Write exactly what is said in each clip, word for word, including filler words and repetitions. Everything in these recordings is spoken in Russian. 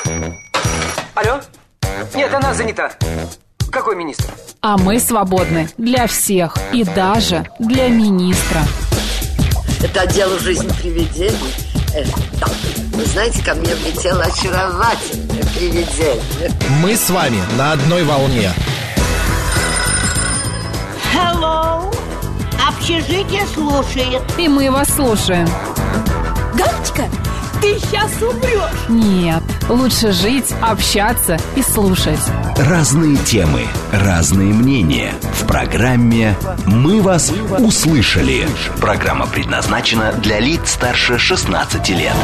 Алло? Нет, она занята. Какой министр? А мы свободны для всех и даже для министра. Это дело жизни привидений. Э, да. Вы знаете, ко мне влетело очаровательное привидение. Мы с вами на одной волне. Hello. Общежитие слушает. И мы вас слушаем. Галочка, ты сейчас умрешь. Нет, лучше жить, общаться и слушать. Разные темы, разные мнения. В программе «Мы вас услышали». Программа предназначена для лиц старше шестнадцати лет.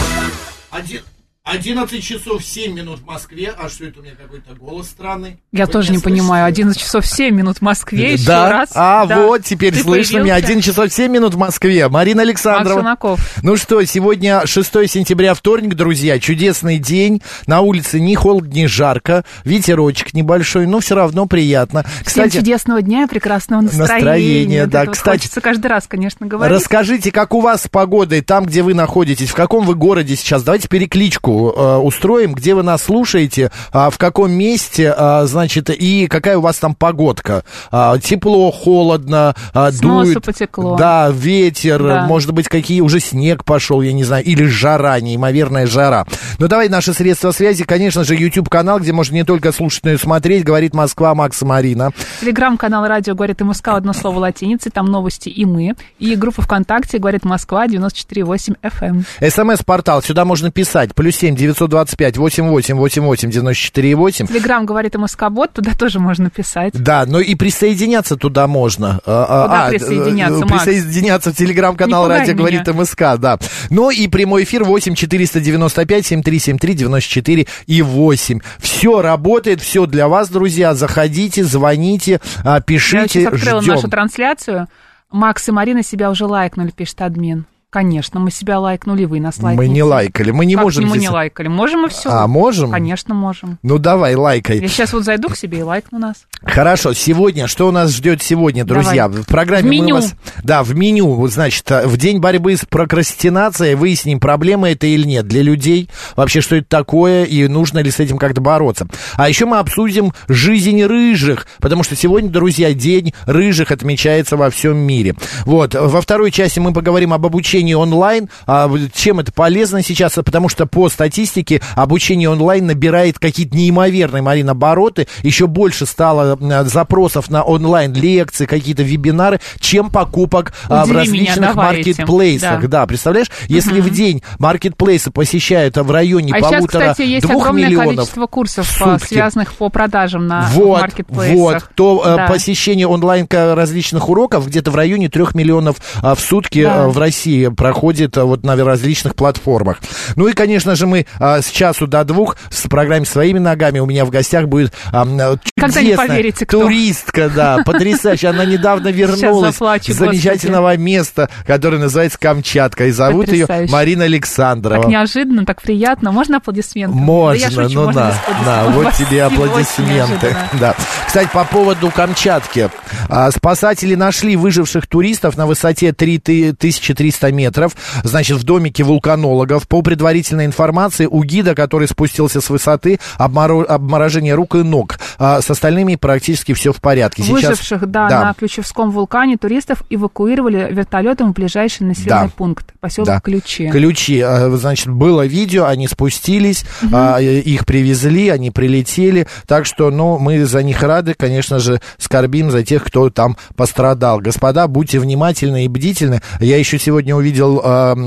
Один... одиннадцать часов семь минут в Москве. А что это у меня какой-то голос странный? Я Вы тоже не слышите? Понимаю. одиннадцать часов семь минут в Москве. Еще да? раз. А да. вот теперь Ты слышно меня. одиннадцать часов семь минут в Москве. Марина Александрова. Макс Ну что, сегодня шестое сентября, вторник, друзья. Чудесный день. На улице ни холодно, ни жарко. Ветерочек небольшой, но все равно приятно. Кстати, всем чудесного дня и прекрасного настроения. Настроение, да. Это Кстати, вот хочется каждый раз, конечно, говорить. Расскажите, как у вас с погодой, там, где вы находитесь, в каком вы городе сейчас? Давайте перекличку э, устроим. Где вы нас слушаете, а, в каком месте, а, значит, и какая у вас там погодка. А, тепло, холодно, а, с дует. носу потекло. Да, ветер, да. Может быть, какие уже снег пошел, я не знаю, или жара, неимоверная жара. Ну, давай наши средства связи, конечно же, YouTube-канал, где можно не только слушать, но и смотреть. Говорит Москва, Макс и Марина. Телеграм-канал «Радио говорит МСК», одно слово латиницей, там новости и мы. И группа ВКонтакте «Говорит Москва», девяносто четыре восемь эф эм. СМС-портал, сюда можно писать, плюс семь девятьсот двадцать пять восемь восемь восемь восемь девяносто четыре восемь. Телеграм говорит МСК-бот, туда тоже можно писать. Да, но и присоединяться туда можно. Куда а, присоединяться, а, Присоединяться в Телеграм-канал «Радио говорит МСК», да. Ну и прямой эфир восемь четыреста девяносто пять семь три семь три девяносто четыре и восемь. Все работает, все для вас, друзья. Заходите, звоните, пишите, Я сейчас открыла ждем. нашу трансляцию. Макс и Марина себя уже лайкнули, пишет админ. Конечно, мы себя лайкнули, вы нас лайкните. Мы не лайкали, мы не как можем. Мы здесь... не лайкали, можем и все. А, можем? Конечно, можем. Ну, давай, лайкай. Я сейчас вот зайду к себе и лайкну нас. Хорошо, сегодня, что у нас ждет сегодня, друзья? Давай. В программе в меню. мы вас... Да, в меню, значит, в день борьбы с прокрастинацией выясним, проблема это или нет для людей, вообще, что это такое, и нужно ли с этим как-то бороться. А еще мы обсудим жизнь рыжих, потому что сегодня, друзья, день рыжих отмечается во всем мире. Вот, во второй части мы поговорим об обучении онлайн, а чем это полезно сейчас, потому что по статистике обучение онлайн набирает какие-то неимоверные, Марина, обороты, еще больше стало запросов на онлайн-лекции, какие-то вебинары, чем покупок а, в различных маркетплейсах. Да. да, представляешь, если uh-huh. в день маркетплейсы посещают в районе а полутора-двух сейчас, кстати, есть огромное миллионов количество курсов, связанных по продажам на вот, маркетплейсах. Вот, то да. посещение онлайн различных уроков где-то в районе трех миллионов а, в сутки да. а, в России проходит а, вот на различных платформах. Ну и, конечно же, мы а, с часу до двух с программой «Своими ногами» у меня в гостях будет а, чудесная Поверите, кто? Туристка, да, потрясающая. Она недавно вернулась заплачу, с замечательного господи. места, которое называется Камчатка. И зовут ее Марина Александрова. Так неожиданно, так приятно. Можно аплодисменты? Можно, да шучу, ну можно на, на, вот тебе аплодисменты. Да. Кстати, по поводу Камчатки. Спасатели нашли выживших туристов на высоте три тысячи триста метров, значит, в домике вулканологов. По предварительной информации, у гида, который спустился с высоты, обморожение рук и ног. С остальными практически все в порядке. Сейчас... Выживших, да, да, на Ключевском вулкане туристов эвакуировали вертолетом в ближайший населенный да. пункт, поселок да. Ключи. Ключи, значит, было видео, они спустились, угу. их привезли, они прилетели, так что, ну, мы за них рады, конечно же, скорбим за тех, кто там пострадал. Господа, будьте внимательны и бдительны. Я еще сегодня увидел,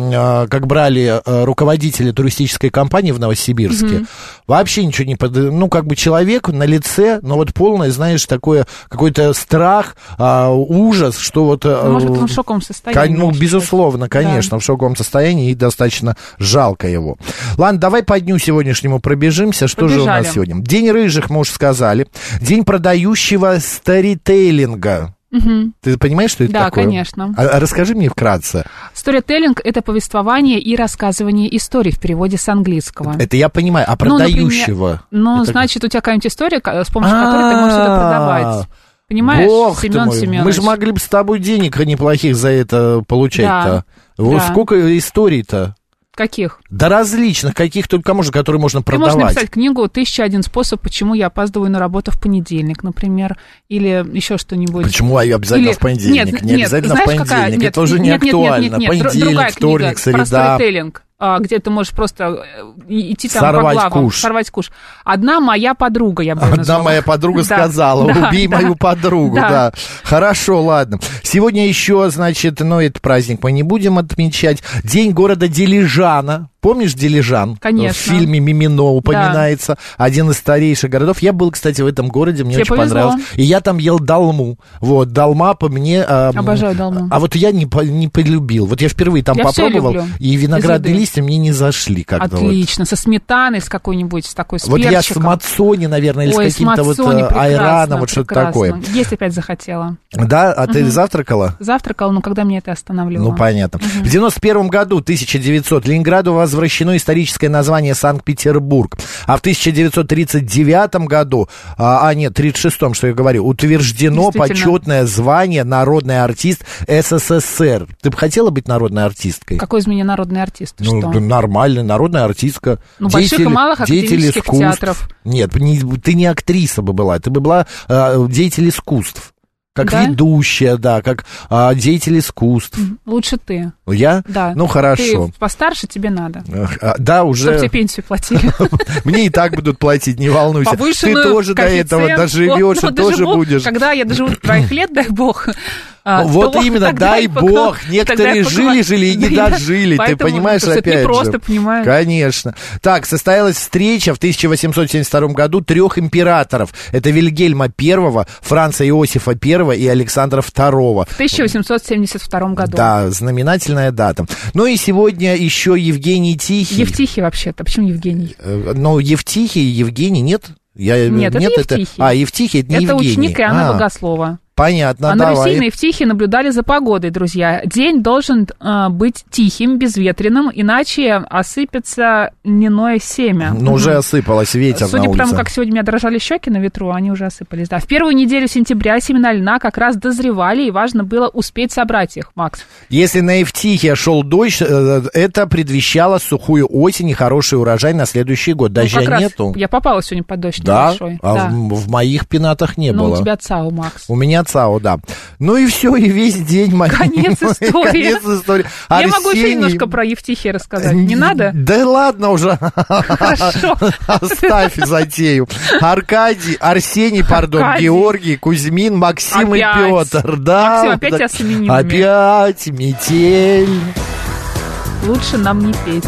как брали руководители туристической компании в Новосибирске. Угу. Вообще ничего не под... Ну, как бы человек на лице, но вот полное, знаешь, такое, какой-то страх, а, ужас, что вот... Ну, может, он в шоковом состоянии. Ну, безусловно, конечно, да. в шоковом состоянии, и достаточно жалко его. Ладно, давай по дню сегодняшнему пробежимся. Что Побежали. же у нас сегодня? День рыжих, мы уже сказали. День продающего старителлинга. Угу. Ты понимаешь, что это да, такое? Да, конечно. А, а расскажи мне вкратце. Сторителлинг — это повествование и рассказывание историй в переводе с английского. Это я понимаю, а продающего? Ну, например, ну это... значит, у тебя какая-нибудь история, с помощью которой ты можешь это продавать. Понимаешь, Бог Семен Семенович? Мы же могли бы с тобой денег неплохих за это получать-то. Да, Вот да. сколько историй-то? Каких? Да различных, каких только можно, которые можно Ты продавать. можешь написать книгу «Тысяча один способ, почему я опаздываю на работу в понедельник», например, или еще что-нибудь. Почему обязательно или... в понедельник? Нет, не нет, обязательно знаешь, в понедельник, какая? Нет, это уже не нет, нет, актуально. Нет, нет, нет, Понедельник, другая вторник, книга среда. Про сторителлинг, где ты можешь просто идти там сорвать по главам, куш. сорвать куш. Одна моя подруга, я бы ее Одна назвала. моя подруга Да, сказала, да, убей да, мою подругу, да. да. Хорошо, ладно. Сегодня еще, значит, ну, этот праздник мы не будем отмечать. День города Дилижана. Помнишь Дилижан? Конечно. В фильме «Мимино» упоминается. Да. Один из старейших городов. Я был, кстати, в этом городе, мне Тебе очень повезло. понравилось. И я там ел долму. Вот, долма по мне... А, Обожаю долму. А вот я не, по, не полюбил. Вот я впервые там я попробовал, и виноградные листья мне не зашли как-то. Отлично, вот. Со сметаной, с какой-нибудь, с такой, с вот перчиком. я с мацони, наверное, или Ой, с каким-то вот айраном, вот что-то такое. Есть опять захотела. Да? А угу. ты завтракала? Завтракала, но когда меня это останавливало? Ну, понятно. Угу. В девяносто первом году, тысяча девятьсотом, Ленинграду возвращено историческое название Санкт-Петербург. А в тысяча девятьсот тридцать девятом году, а, а нет, тридцать шестом, что я говорю, утверждено почетное звание народный артист СССР. Ты бы хотела быть народной артисткой? Какой из меня народный артист? Ты ну, что? Нормальный, народная артистка. Ну, деятель, больших и малых академических искусств. театров. Нет, не, ты не актриса бы была, ты бы была э, деятель искусств. Как да? ведущая, да, как а, деятель искусств. Лучше ты. Я? Да. Ну, хорошо. Ты постарше, тебе надо. А, да, уже... Чтобы тебе пенсию платили. Мне и так будут платить, не волнуйся. Ты тоже до этого доживешь и тоже будешь. Когда я доживу твоих лет, дай бог... Вот именно, дай бог. Некоторые жили-жили и не дожили. Ты понимаешь, опять же. просто понимаешь. Конечно. Так, состоялась встреча в тысяча восемьсот семьдесят втором году трех императоров. Это Вильгельма Первого, Франца Иосифа Первого и Александра Второго. В тысяча восемьсот семьдесят втором году. Да, знаменательная дата. Ну и сегодня еще Евгений Тихий. Евтихий вообще-то. Почему Евгений? Ну, Евтихий, Евгений, нет? Я, нет, нет, это Евтихий. Это, а, Евтихий, это не это Евгений. Это ученик Иоанна а. Богослова. Понятно, а давай. на Руси на Евтихии наблюдали за погодой, друзья. День должен э, быть тихим, безветренным, иначе осыпется льняное семя. Ну, угу. уже осыпалось, ветер Судя на улице. по тому, как сегодня у меня дрожали щеки на ветру, они уже осыпались, да. В первую неделю сентября семена льна как раз дозревали, и важно было успеть собрать их, Макс. Если на Евтихии шел дождь, это предвещало сухую осень и хороший урожай на следующий год. Дождя ну, нету. Я попала сегодня под дождь да? небольшой. А да, в, в моих пенатах не ну, было. у тебя ЦАО, Макс. У меня ЦАО, да. Ну и все, и весь день... Конец истории. Конец истории. Я Арсений... могу еще немножко про Евтихия рассказать. Не надо? Да ладно уже. Хорошо. Оставь затею. Аркадий, Арсений, пардон, Аркадий. Георгий, Кузьмин, Максим опять. и Петр. Да, Максим, опять тебя с именинами. Опять метель. Лучше нам не петь.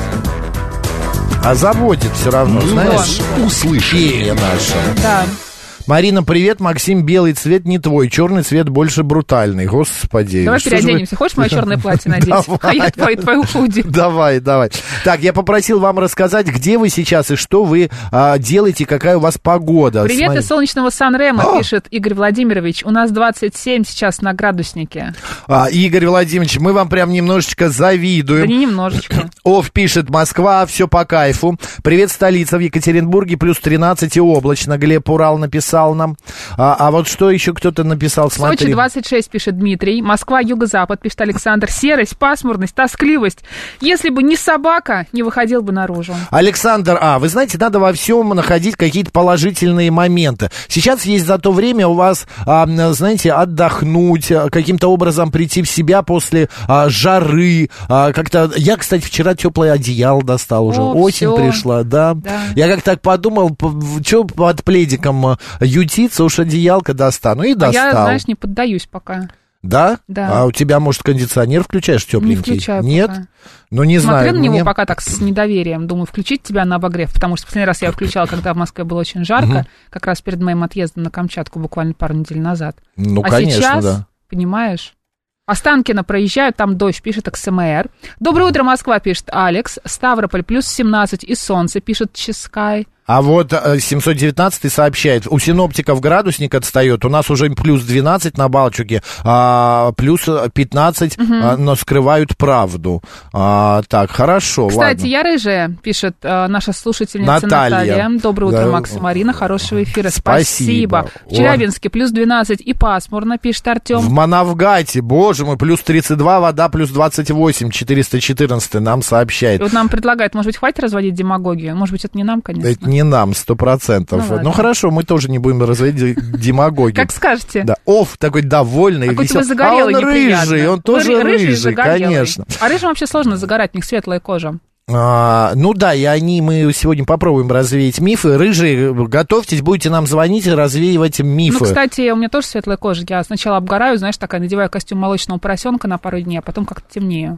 А заводит все равно, Мы знаешь, услышали наше. Да. Марина, привет, Максим, белый цвет не твой, черный цвет больше брутальный, господи. Давай переоденемся, вы... хочешь мое черное платье надеть? А я твою, твою худи. Давай, давай. Так, я попросил вам рассказать, где вы сейчас и что вы а, делаете, какая у вас погода. Привет Смотри. из солнечного Сан-Ремо, а! пишет Игорь Владимирович. У нас двадцать семь сейчас на градуснике. А, Игорь Владимирович, мы вам прям немножечко завидуем. Да не немножечко. Оф пишет, Москва, все по кайфу. Привет, столица, в Екатеринбурге, плюс тринадцать и облачно. Глеб Урал написал нам. А, а вот что еще кто-то написал, смотри. Сочи двадцать шесть, пишет Дмитрий. Москва, юго-запад, пишет Александр. Серость, пасмурность, тоскливость. Если бы не собака, не выходил бы наружу. Александр, а, вы знаете, надо во всем находить какие-то положительные моменты. Сейчас есть за то время у вас, а, знаете, отдохнуть, каким-то образом прийти в себя после а, жары. А, как-то... Я, кстати, вчера теплое одеяло достал уже. О, осень всё. пришла, да. да. Я как так подумал, что под пледиком ютиться, уж одеялко достану. И достал. А я, знаешь, не поддаюсь пока. Да? Да. А у тебя, может, кондиционер включаешь тепленький? Не включаю Нет? пока. Ну, не знаю. Смотрю на него мне... пока так с недоверием. Думаю, включить тебя на обогрев, потому что последний раз я включала, когда в Москве было очень жарко, угу. как раз перед моим отъездом на Камчатку буквально пару недель назад. Ну, а конечно, сейчас, да. понимаешь... Останкино проезжают, там дождь, пишет КСМР. Доброе утро, Москва, пишет Алекс. Ставрополь, плюс семнадцать и солнце, пишет Ческай. А вот семьсот девятнадцатый сообщает, у синоптиков градусник отстает, у нас уже плюс двенадцать на Балчуге, а, плюс пятнадцать, угу. а, но скрывают правду. А, так, хорошо, Кстати, ладно. я рыжая, пишет а, наша слушательница Наталья. Наталья. Доброе утро, Да. Макс и Марина, хорошего эфира. Спасибо. Спасибо. В Челябинске плюс двенадцать и пасмурно, пишет Артем. В Манавгате, боже мой, плюс тридцать два, вода плюс двадцать восемь, четыреста четырнадцать нам сообщает. И вот нам предлагают, может быть, хватит разводить демагогию? Может быть, это не нам, конечно. Это не нам, сто процентов. Ну, ну хорошо, мы тоже не будем разводить демагогию. Как скажете. Да, Оф такой довольный, а веселый. А загорелый, он рыжий, он тоже Вы, рыжий, рыжий, конечно. А рыжим вообще сложно загорать, у них светлая кожа. А, ну да, и они, мы сегодня попробуем развеять мифы. Рыжие, готовьтесь, будете нам звонить и развеивать мифы. Ну, кстати, у меня тоже светлая кожа. Я сначала обгораю, знаешь, такая, надеваю костюм молочного поросенка на пару дней, а потом как-то темнею.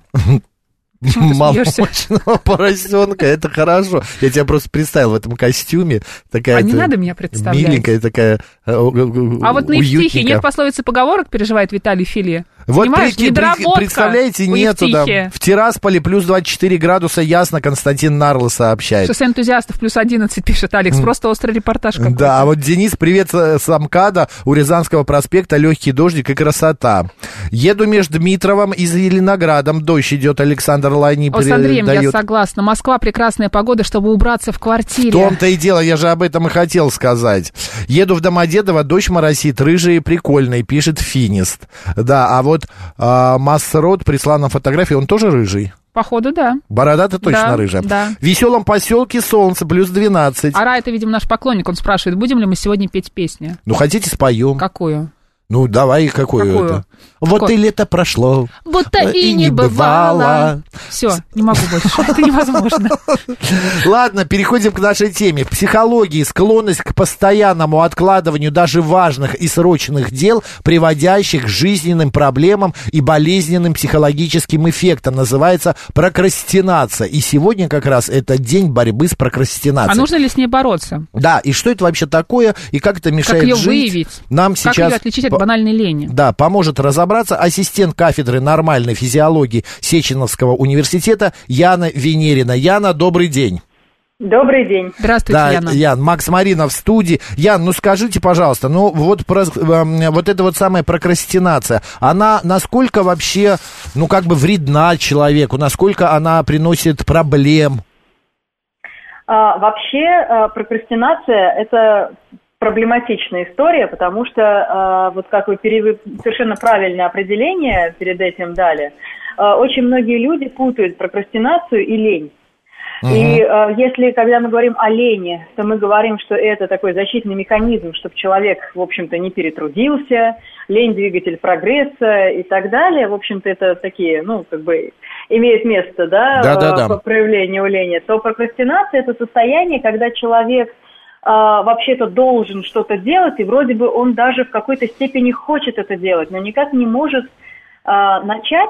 Молочного поросенка, это хорошо. Я тебя просто представил в этом костюме. Такая а не надо меня представлять. Миленькая такая, А вот на Евтихе нет пословицы поговорок, переживает Виталий Филе. Вот прикинь, представляете, нету, да. В Тирасполе плюс двадцать четыре градуса, ясно, Константин Нарло сообщает. Шоссе энтузиастов плюс одиннадцать, пишет Алекс. Просто острый репортаж какой-то. Да, а вот Денис, привет с МКАДа, у Рязанского проспекта легкий дождик и красота. Еду между Дмитровым и Зеленоградом, дождь идет, Александр Лайни передает. О, с Андреем я согласна. Москва прекрасная погода, чтобы убраться в квартире. В том-то и дело, я же об этом и хотел сказать. Еду в Домодедово, дождь моросит, рыжий и прикольный, пишет Финист. Да, а вот а, Масрод прислал нам фотографию, он тоже рыжий? Походу, да. Борода-то точно да, рыжая. Да. В веселом поселке солнце, плюс двенадцать. Ара, это, видимо, наш поклонник, он спрашивает, будем ли мы сегодня петь песню? Ну, хотите, споем. Какую? Ну, давай, какую, какую? это? Вот Какой? И лето прошло. Будто и, и не бывало. бывало. Все, не могу больше, это невозможно. Ладно, переходим к нашей теме. В психологии склонность к постоянному откладыванию даже важных и срочных дел, приводящих к жизненным проблемам и болезненным психологическим эффектам, называется прокрастинация. И сегодня как раз это день борьбы с прокрастинацией. А нужно ли с ней бороться? Да, и что это вообще такое, и как это мешает как ее жить? Выявить? Нам сейчас... Как ее отличить от банальной лени? Да, поможет разобраться ассистент кафедры нормальной физиологии Сеченовского университета Яна Венерина. Яна, добрый день. Добрый день. Здравствуйте, да, Яна. Ян, Макс Марина в студии. Ян, ну скажите, пожалуйста, ну вот, про, вот эта вот самая прокрастинация, она насколько вообще, ну как бы вредна человеку, насколько она приносит проблем? А, вообще а, прокрастинация – это проблематичная история, потому что, а, вот как вы пере... совершенно правильное определение перед этим дали, а, очень многие люди путают прокрастинацию и лень. Uh-huh. И э, если, когда мы говорим о лени, то мы говорим, что это такой защитный механизм, чтобы человек, в общем-то, не перетрудился, лень – двигатель прогресса и так далее. В общем-то, это такие, ну, как бы, имеет место, да, да, да, да. по проявлению лени. То прокрастинация – это состояние, когда человек э, вообще-то должен что-то делать, и вроде бы он даже в какой-то степени хочет это делать, но никак не может э, начать,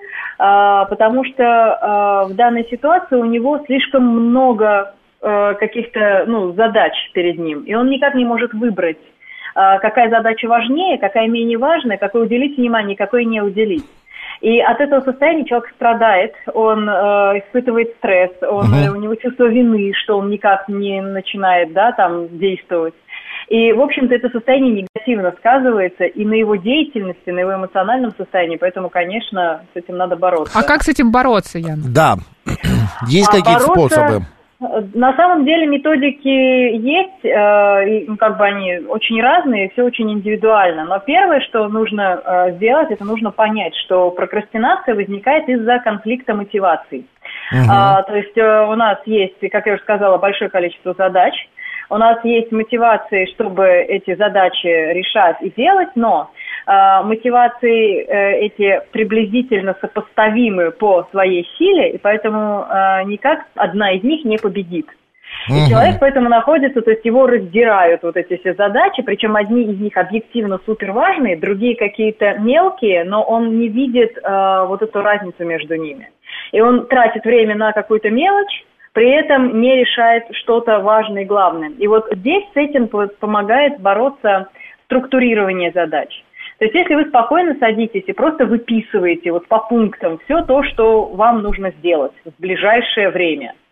потому что в данной ситуации у него слишком много каких-то, ну, задач перед ним, и он никак не может выбрать, какая задача важнее, какая менее важная, какой уделить внимание, какой не уделить. И от этого состояния человек страдает, он э, испытывает стресс, он, uh-huh. у него чувство вины, что он никак не начинает, да, там, действовать. И, в общем-то, это состояние негативно сказывается и на его деятельности, на его эмоциональном состоянии, поэтому, конечно, с этим надо бороться. А как с этим бороться, Яна? Да, есть а какие-то бороться... способы? На самом деле методики есть, э, и, как бы они очень разные, все очень индивидуально. Но первое, что нужно э, сделать, это нужно понять, что прокрастинация возникает из-за конфликта мотиваций. Uh-huh. А, то есть э, у нас есть, как я уже сказала, большое количество задач. У нас есть мотивации, чтобы эти задачи решать и делать, но э, мотивации э, эти приблизительно сопоставимы по своей силе, и поэтому э, никак одна из них не победит. И uh-huh. человек поэтому находится, то есть его раздирают вот эти все задачи, причем одни из них объективно суперважные, другие какие-то мелкие, но он не видит э, вот эту разницу между ними. И он тратит время на какую-то мелочь, при этом не решает что-то важное и главное. И вот здесь с этим помогает бороться структурирование задач. То есть если вы спокойно садитесь и просто выписываете вот по пунктам все то, что вам нужно сделать в ближайшее время,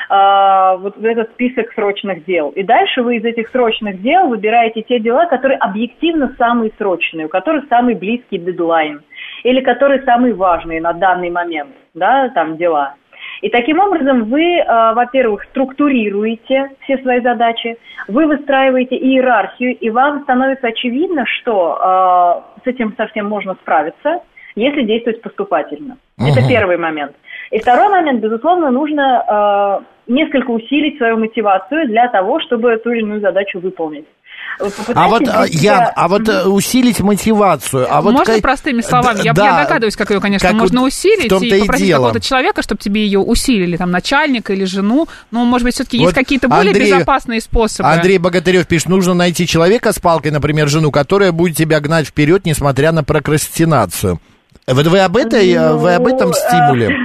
э, вот этот список срочных дел. И дальше вы из этих срочных дел выбираете те дела, которые объективно самые срочные, у которых самый близкий дедлайн, или которые самые важные на данный момент, да, там дела. И таким образом вы, э, во-первых, структурируете все свои задачи, вы выстраиваете иерархию, и вам становится очевидно, что э, с этим совсем можно справиться, если действовать поступательно. Uh-huh. Это первый момент. И второй момент, безусловно, нужно э, несколько усилить свою мотивацию для того, чтобы ту или иную задачу выполнить. А вот, себя... Ян, а вот mm-hmm. усилить мотивацию... А вот можно как... простыми словами? Я, да, я догадываюсь, как ее, конечно, как можно усилить и попросить дело. какого-то человека, чтобы тебе ее усилили, там, начальника или жену. Но, может быть, все-таки вот есть какие-то более Андрей, безопасные способы. Андрей Богатырев пишет, нужно найти человека с палкой, например, жену, которая будет тебя гнать вперед, несмотря на прокрастинацию. Вот вы об, этой, ну, вы об этом стимуле?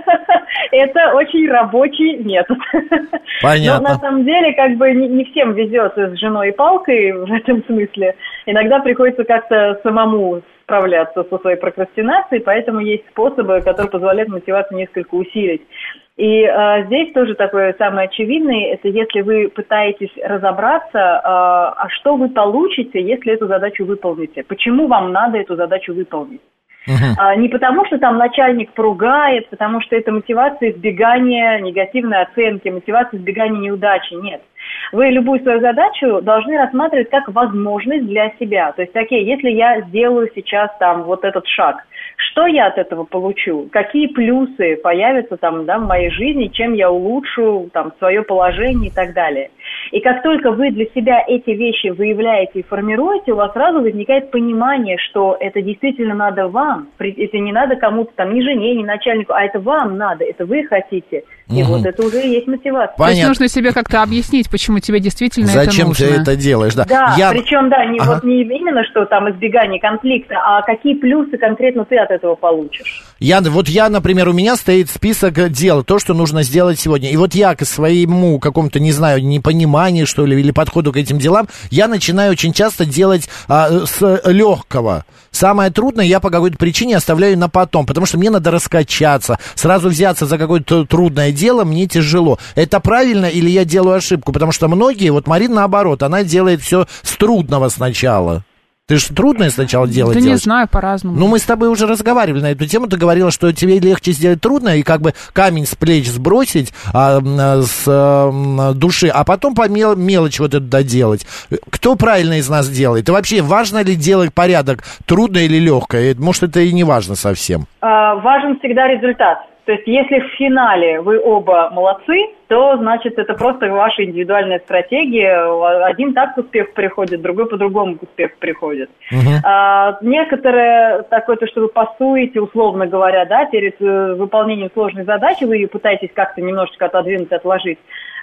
Это очень рабочий метод. Понятно. Но на самом деле, как бы не, не всем везет с женой и палкой в этом смысле. Иногда приходится как-то самому справляться со своей прокрастинацией, поэтому есть способы, которые позволяют мотивацию несколько усилить. И э, здесь тоже такое самое очевидное, это если вы пытаетесь разобраться, э, а что вы получите, если эту задачу выполните. Почему вам надо эту задачу выполнить? Uh-huh. А, не потому, что там начальник поругает, потому что это мотивация избегания негативной оценки, мотивация избегания неудачи. Нет. Вы любую свою задачу должны рассматривать как возможность для себя. То есть, окей, если я сделаю сейчас там вот этот шаг, что я от этого получу? Какие плюсы появятся там, да, в моей жизни, чем я улучшу там свое положение и так далее. И как только вы для себя эти вещи выявляете и формируете, у вас сразу возникает понимание, что это действительно надо вам. Это не надо кому-то там, ни жене, ни начальнику, а это вам надо, это вы хотите. И угу. вот это уже и есть мотивация. Понятно. То есть нужно себе как-то объяснить, почему тебе действительно Зачем это нужно. Зачем ты это делаешь, да. Да, Я... причем, да, не, ага. вот не именно, что там избегание конфликта, а какие плюсы конкретно ты от этого получишь. Я, вот я, например, у меня стоит список дел, то, что нужно сделать сегодня. И вот я к своему какому-то, не знаю, непониманию, что ли, или подходу к этим делам, я начинаю очень часто делать а, с легкого. Самое трудное я по какой-то причине оставляю на потом, потому что мне надо раскачаться, сразу взяться за какое-то трудное дело мне тяжело. Это правильно или я делаю ошибку? Потому что многие, вот Марина наоборот, она делает все с трудного сначала. Ты же трудное сначала делать Да делаешь. Не знаю, по-разному. Ну, мы с тобой уже разговаривали на эту тему. Ты говорила, что тебе легче сделать трудное и как бы камень с плеч сбросить а, с а, души, а потом по мел- мелочи вот это доделать. Кто правильно из нас делает? И вообще, важно ли делать порядок, трудное или легкое? Может, это и не важно совсем. А, важен всегда результат. То есть, если в финале вы оба молодцы, то, значит, это просто ваша индивидуальная стратегия. Один так к успеху приходит, другой по-другому к успеху приходит. Uh-huh. А, некоторые такое, то, что вы пасуете, условно говоря, да, перед э, выполнением сложной задачи, вы ее пытаетесь как-то немножечко отодвинуть, отложить.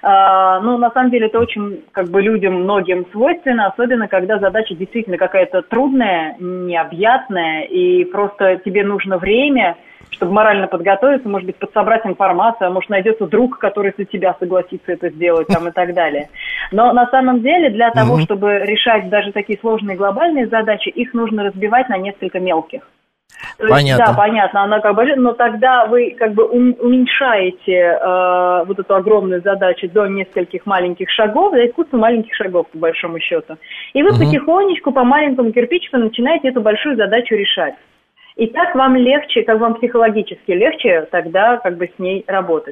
А, ну, на самом деле, это очень, как бы, людям, многим свойственно, особенно, когда задача действительно какая-то трудная, необъятная, и просто тебе нужно время, чтобы морально подготовиться, может быть, подсобрать информацию, а может, найдется друг, который за тебя согласится это сделать, там, и так далее. Но на самом деле для того, mm-hmm. чтобы решать даже такие сложные глобальные задачи, их нужно разбивать на несколько мелких. То понятно. Есть, да, понятно, она как бы, но тогда вы как бы уменьшаете э, вот эту огромную задачу до нескольких маленьких шагов, да, искусство маленьких шагов, по большому счету. И вы mm-hmm. потихонечку, по маленькому кирпичику начинаете эту большую задачу решать. И так вам легче, как вам психологически легче тогда как бы с ней работать.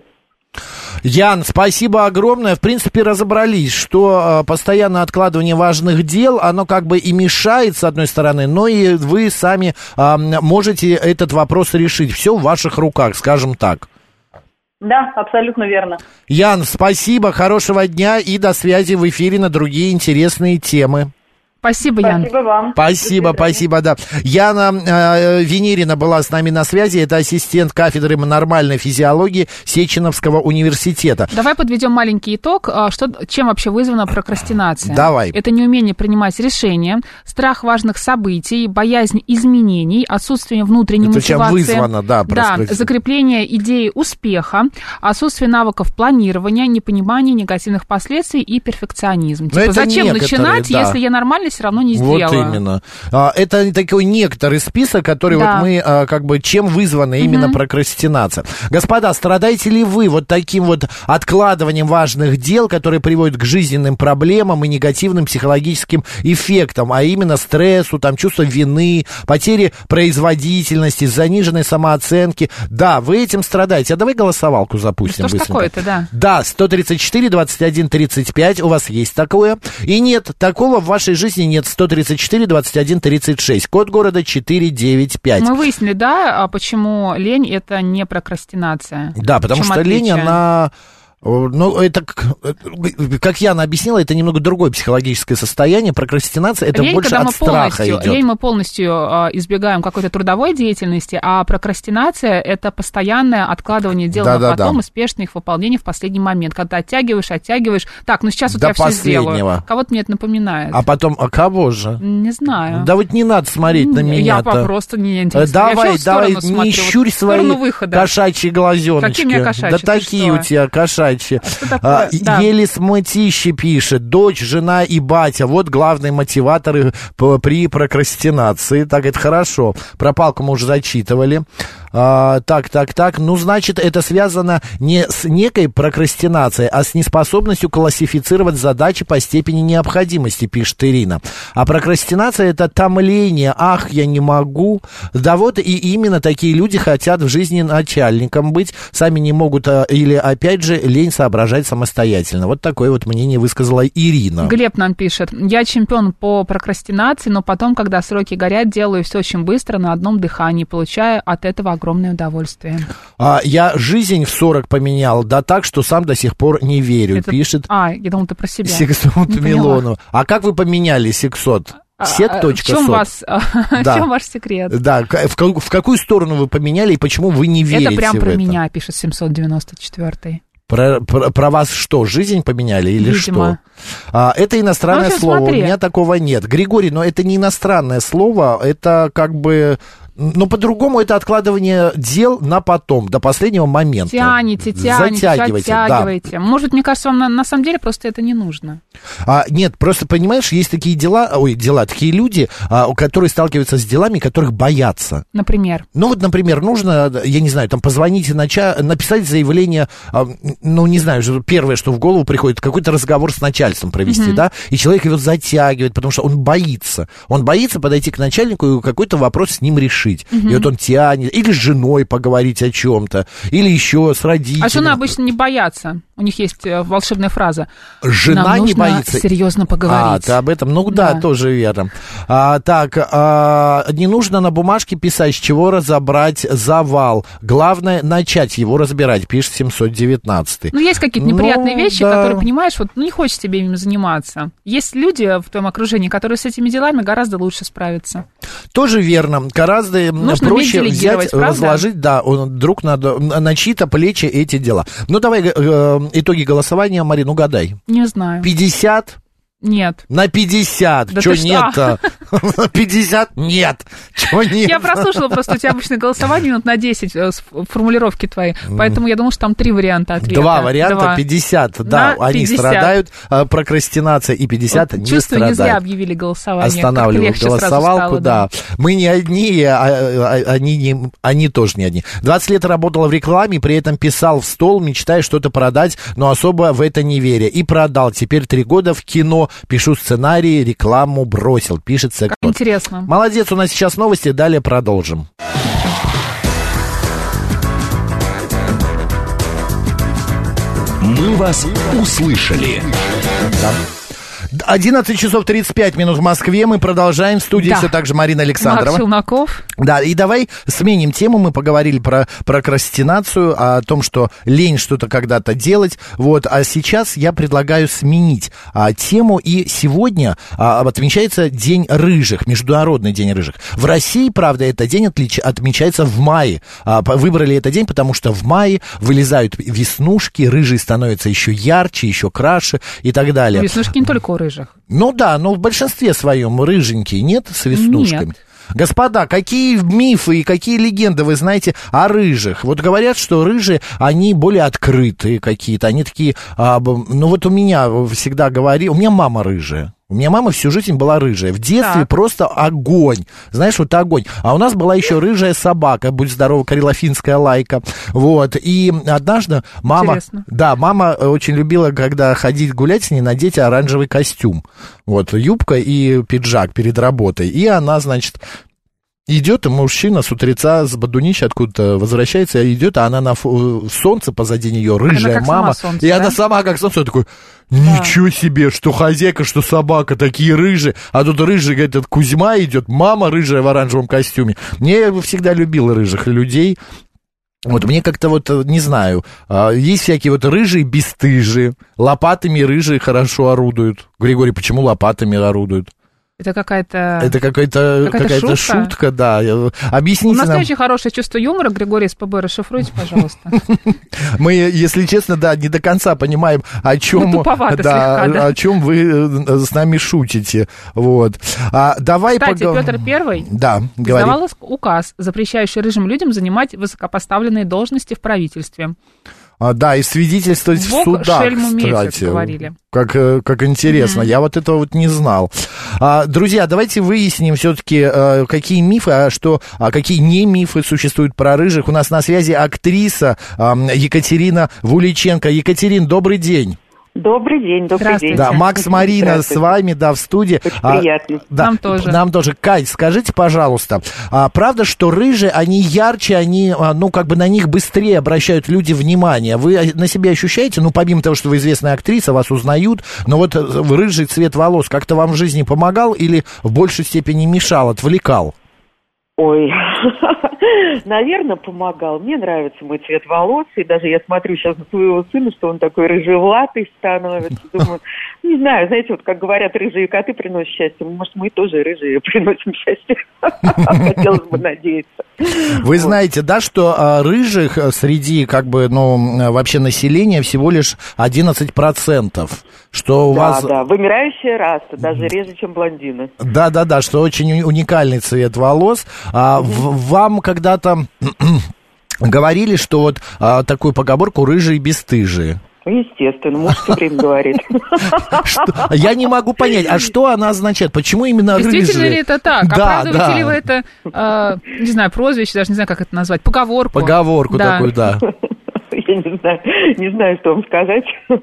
Ян, спасибо огромное. В принципе, разобрались, что э, постоянное откладывание важных дел, оно как бы и мешает, с одной стороны, но и вы сами э, можете этот вопрос решить. Все в ваших руках, скажем так. Да, абсолютно верно. Ян, спасибо, хорошего дня и до связи в эфире на другие интересные темы. Спасибо, Ян. Спасибо вам. Спасибо, спасибо, да. Яна э, Венерина была с нами на связи. Это ассистент кафедры нормальной физиологии Сеченовского университета. Давай подведем маленький итог. Что, чем вообще вызвана прокрастинация? Давай. Это неумение принимать решения, страх важных событий, боязнь изменений, отсутствие внутренней это мотивации. Это чем вызвано, да. Да, закрепление идеи успеха, отсутствие навыков планирования, непонимание негативных последствий и перфекционизм. Типа, зачем начинать, да. если я нормально все равно не сделаю. Вот именно. А, это такой некоторый список, который Да. вот мы, а, как бы, чем вызвана именно прокрастинация. Господа, страдаете ли вы вот таким вот откладыванием важных дел, которые приводят к жизненным проблемам и негативным психологическим эффектам, а именно стрессу, там, чувство вины, потери производительности, заниженной самооценки? Да, вы этим страдаете. А давай голосовалку запустим. Что ж быстренько. такое-то, да? Да, сто тридцать четыре двадцать один тридцать пять, у вас есть такое. И нет, такого в вашей жизни нет. сто тридцать четыре двадцать один тридцать шесть, код города четыре девять пять. Мы выяснили, да, а почему лень — это не прокрастинация. Да, потому В чем что лень, отличие? она... Ну, это, как Яна объяснила, это немного другое психологическое состояние. Прокрастинация — это лень, больше когда от мы страха полностью, идет. лень мы полностью э, избегаем какой-то трудовой деятельности, а прокрастинация — это постоянное откладывание дел Да, на да, потом да. и спешное их выполнение в последний момент, когда ты оттягиваешь, оттягиваешь. Так, ну сейчас вот До я все последнего. сделаю. Кого-то мне это напоминает. А потом, а кого же? Не знаю. Да вот не надо смотреть на Я меня-то. просто не интересно. Я Давай, всё в сторону давай, смотрю, не вот щурь в свои сторону выхода. кошачьи глазеночки. Какие у меня кошачьи? Да Ты такие что? у тебя кошачьи. что такое? А, Да. Елис Мытищи пишет: дочь, жена и батя. Вот главные мотиваторы п- при прокрастинации. Так, это хорошо. Про палку мы уже зачитывали. А, так, так, так. Ну, значит, это связано не с некой прокрастинацией, а с неспособностью классифицировать задачи по степени необходимости, пишет Ирина. А прокрастинация — это томление. Ах, я не могу. Да вот и именно такие люди хотят в жизни начальником быть. Сами не могут, а, или, опять же, лень соображать самостоятельно. Вот такое вот мнение высказала Ирина. Глеб нам пишет: я чемпион по прокрастинации, но потом, когда сроки горят, делаю все очень быстро, на одном дыхании, получая от этого огромное удовольствие. А, я жизнь в сорок поменял, да так, что сам до сих пор не верю, Это- пишет А, я думал, ты про себя. Сексот Не поняла. Милонов. А как вы поменяли Сексот? А, Сет а, точка В чем, сот. вас, в Да. чем ваш секрет? Да, к- в, ка- в какую сторону вы поменяли и почему вы не верите Это прям в про это? меня, пишет семьсот девяносто четыре. Про, про- про вас что, жизнь поменяли или Видимо. что? А, это иностранное Ну, в общем, слово, смотри. у меня такого нет. Григорий, но это не иностранное слово, это как бы... Но по-другому это откладывание дел на потом, до последнего момента. Тянете, тянете, Затягивайте, да. оттягиваете. Может быть, мне кажется, вам на, на самом деле просто это не нужно. А, нет, просто понимаешь, есть такие дела, ой, дела, такие люди, а, у- которые сталкиваются с делами, которых боятся. Например. Ну вот, например, нужно, я не знаю, там позвонить, нача... написать заявление, а, ну не знаю, же первое, что в голову приходит, какой-то разговор с начальством провести, Мгм. да, и человек его затягивает, потому что он боится. Он боится подойти к начальнику и какой-то вопрос с ним решить. Мгм. И вот он тянет, или с женой поговорить о чем-то, или еще с родителями. А жены обычно не боятся. У них есть э, волшебная фраза. Жена Нам не нужно боится. серьезно А, поговорить. ты об этом? Ну да, Да. тоже верно. А, так, а, не нужно на бумажке писать, с чего разобрать завал. Главное, начать его разбирать, пишет семьсот девятнадцать. Ну, есть какие-то Ну, неприятные вещи, да. которые, понимаешь, вот, ну, не хочешь тебе ими заниматься. Есть люди в твоем окружении, которые с этими делами гораздо лучше справятся. Тоже верно. Гораздо м, Нужно проще уметь делегировать, взять, правда? разложить, да, он- друг на, д- на чьи-то плечи эти дела. Ну, давай э, э, итоги голосования, Марин, угадай. Не знаю. пятьдесят? Нет. На пятьдесят. Да Чё ты что? нет-то? На пятьдесят? Нет. Чего нет? Я прослушала просто у тебя обычно голосование минут на десять, э, с ф- формулировки твои, поэтому я думала, что там три варианта ответа. Два варианта, Два. пятьдесят, да, На они пятьдесят. страдают, а, прокрастинация, и пятьдесят Вот не чувствую, не зря страдают. объявили голосование. Как-то Останавливаю легче сразу голосовалку, стало, да. Мы не одни, а, а, они, не, они тоже не одни. двадцать лет работала в рекламе, при этом писал в стол, мечтая что-то продать, но особо в это не веря. И продал. Теперь три года в кино, пишу сценарий, рекламу бросил, пишет Как Сексот. интересно. Молодец, у нас сейчас новости, далее продолжим. «Мы вас услышали». одиннадцать часов тридцать пять минут в Москве. Мы продолжаем. В студии Да. все так же Марина Марк Александрова. Челноков. Да, и давай сменим тему. Мы поговорили про прокрастинацию, о том, что лень что-то когда-то делать. Вот, а сейчас я предлагаю сменить а, тему. И сегодня а, отмечается День рыжих, Международный день рыжих. В России, правда, этот день отлич... отмечается в мае. А, по- выбрали этот день, потому что в мае вылезают веснушки, рыжие становятся еще ярче, еще краше и так далее. Веснушки не только у рыжих. Ну да, но в большинстве своем рыженькие, нет, с веснушками? Нет. Господа, какие мифы и какие легенды вы знаете о рыжих? Вот говорят, что рыжие, они более открытые какие-то, они такие, а, б- ну вот у меня всегда говорили, у меня мама рыжая. У меня мама всю жизнь была рыжая. В детстве так. просто огонь. Знаешь, вот огонь. А у нас была еще рыжая собака, будь здорова, карелофинская лайка. Вот. И однажды мама... Интересно. Да, мама очень любила, когда ходить гулять с ней, надеть оранжевый костюм. Вот, юбка и пиджак перед работой. И она, значит... Идет, и мужчина с утреца, с Бадунища откуда-то возвращается, идет, а она на фу- солнце позади нее, рыжая она мама. солнце, и да? она сама как солнце, такой, ничего себе, что хозяйка, что собака, такие рыжие. А тут рыжий, этот Кузьма идет, мама рыжая в оранжевом костюме. Я всегда любил рыжих людей. Вот мне как-то вот, не знаю, есть всякие вот рыжие бесстыжие, лопатами рыжие хорошо орудуют. Григорий, почему лопатами орудуют? Это какая-то... Это какая-то, какая-то, какая-то шутка? шутка, да. Объясните У нас нам... очень хорошее чувство юмора. Григорий СПБ, расшифруйте, пожалуйста. Мы, если честно, да, не до конца понимаем, о чем, ну, туповато да, слегка, да. о чем вы с нами шутите. Вот. А, давай Кстати, пог... Петр Первый да, издавал указ, запрещающий рыжим людям занимать высокопоставленные должности в правительстве. А, да, и свидетельствовать в Бог судах, шельму месяц, кстати. говорили. Как, как интересно, mm-hmm. я вот этого вот не знал. А, друзья, давайте выясним все-таки, а, какие мифы, а, что, а какие не мифы существуют про рыжих. У нас на связи актриса а, Екатерина Вуличенко. Екатерин, добрый день. Добрый день, добрый день. Да, Макс, Марина с вами, да, в студии. Очень а, приятно. Да, нам тоже. Нам тоже. Кать, скажите, пожалуйста, а, правда, что рыжие, они ярче, они, ну, как бы на них быстрее обращают люди внимание? Вы на себя ощущаете, ну, помимо того, что вы известная актриса, вас узнают, но вот рыжий цвет волос как-то вам в жизни помогал или в большей степени мешал, отвлекал? Ой, наверное, помогал. Мне нравится мой цвет волос, и даже я смотрю сейчас на своего сына, что он такой рыжеватый становится. Думаю, не знаю, знаете, вот как говорят, рыжие коты приносят счастье. Может, мы тоже рыжие приносим счастье. Хотелось бы надеяться. Вы знаете, да, что а, рыжих среди, как бы, ну, вообще населения всего лишь одиннадцать процентов. Что у да, вас... да, вымирающая раса, даже реже, чем блондины. Да-да-да, что очень уникальный цвет волос. А, в, вам когда-то говорили, что вот а, такую поговорку «рыжие бесстыжие». Естественно, муж все время говорит. Я не могу понять, а что она означает? Почему именно рыжие? Действительно ли это так? Оправдываете ли вы это, не знаю, прозвище, даже не знаю, как это назвать, поговорку? Поговорку такую, да. Я не знаю, не знаю, что вам сказать.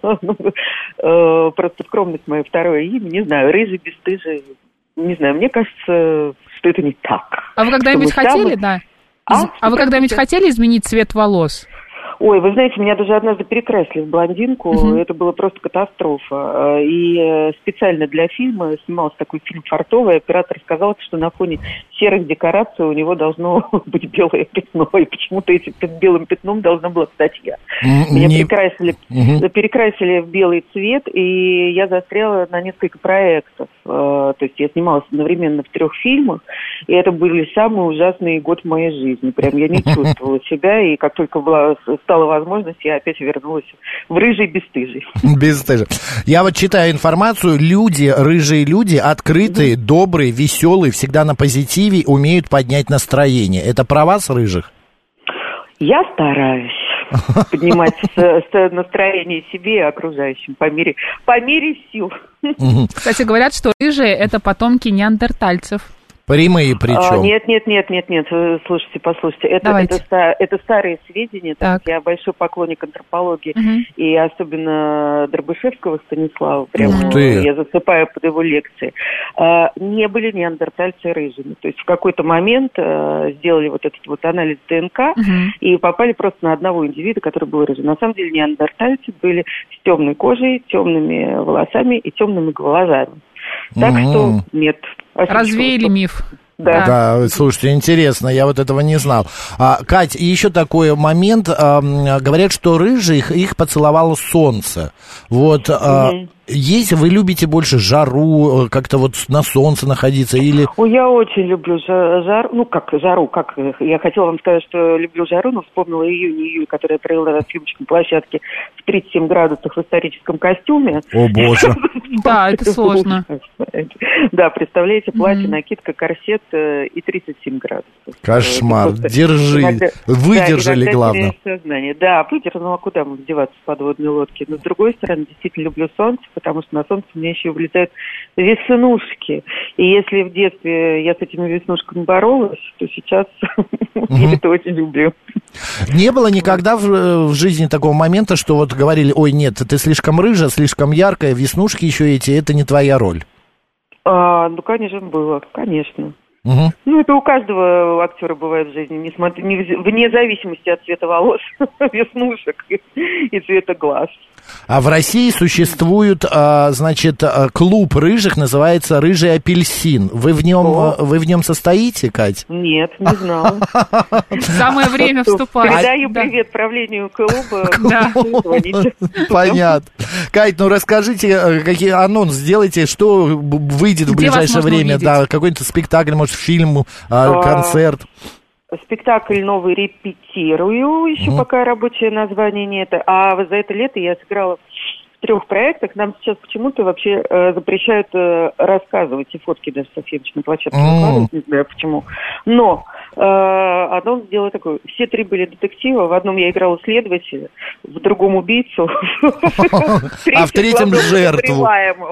Просто скромность мое второе имя, не знаю, рыжий, бесстыжий, не знаю, мне кажется, что это не так. А вы когда-нибудь хотели, да? А вы когда-нибудь хотели изменить цвет волос? Ой, вы знаете, меня даже однажды перекрасили в блондинку, угу. Это было просто катастрофа. И специально для фильма снимался такой фильм «Фартовый», оператор сказал, что на фоне серых декораций у него должно быть белое пятно, и почему-то этим белым пятном должна была стать я. Меня Не... перекрасили, угу. перекрасили в белый цвет, и я застряла на несколько проектов. То есть я снималась одновременно в трех фильмах, и это были самые ужасные годы моей жизни. Прям я не чувствовала себя, и как только была... стала возможность, я опять вернулась в рыжий бесстыжий. Бесстыжий. Я вот читаю информацию, люди, рыжие люди, открытые, mm-hmm. добрые, веселые, всегда на позитиве, умеют поднять настроение. Это про вас, рыжих? Я стараюсь поднимать настроение себе и окружающим по мере, по мере сил. Кстати, говорят, что рыжие – это потомки неандертальцев. Прямые причем. А, нет, нет, нет, нет, нет, слушайте, послушайте, это, это, это старые сведения, так. Я большой поклонник антропологии, угу. И особенно Дробышевского Станислава, прямо я засыпаю под его лекции. А, не были неандертальцы рыжими, то есть в какой-то момент а, сделали вот этот вот анализ ДНК угу. И попали просто на одного индивида, который был рыжий. На самом деле неандертальцы были с темной кожей, темными волосами и темными глазами. Так mm-hmm. что нет. Развеяли миф. Да. да, слушайте, интересно, я вот этого не знал. А, Кать, и еще такой момент. А, говорят, что рыжих их поцеловало солнце. Вот, а, mm-hmm. есть, вы любите больше жару, как-то вот на солнце находиться или... Ой, я очень люблю жару, ну как жару, как, я хотела вам сказать, что люблю жару, но вспомнила июнь-июль, который я провела на съемочной площадке в тридцать семь градусах в историческом костюме. О, боже. Да, это сложно. Да, представляете, платье, накидка, корсет и тридцать семь градусов. Кошмар. Держи. Иногда, Выдержали, да, главное. Сознание. Да, выдержали, ну а куда мы деваться с подводной лодки? Но с другой стороны, действительно люблю солнце, потому что на солнце у меня еще вылезают веснушки. И если в детстве я с этими веснушками боролась, то сейчас я это очень люблю. Не было никогда в, в жизни такого момента, что вот говорили, ой, нет, ты слишком рыжая, слишком яркая, веснушки еще эти, это не твоя роль? А, ну, конечно, было, конечно. Угу. Ну, это у каждого актера бывает в жизни, несмотря, не, вне зависимости от цвета волос, веснушек и, и цвета глаз. А в России существует, а, значит, клуб рыжих, называется «Рыжий апельсин». Вы в нем, О. вы в нем состоите, Кать? Нет, не знала. Самое время вступать. Передаю привет правлению клуба. Понятно. Кать, ну расскажите, какие анонс сделайте, что выйдет в ближайшее время? Да, какой-то спектакль, может, фильм, концерт. Спектакль новый репетирую, еще mm-hmm. пока рабочее название нет. А за это лето я сыграла в трех проектах. Нам сейчас почему-то вообще э, запрещают э, рассказывать и фотки даже совсем на площадке выкладывать, mm-hmm. не знаю почему. Но э, анонс сделал такой. Все три были детектива. В одном я играла следователя, в другом убийцу, а в третьем жертву.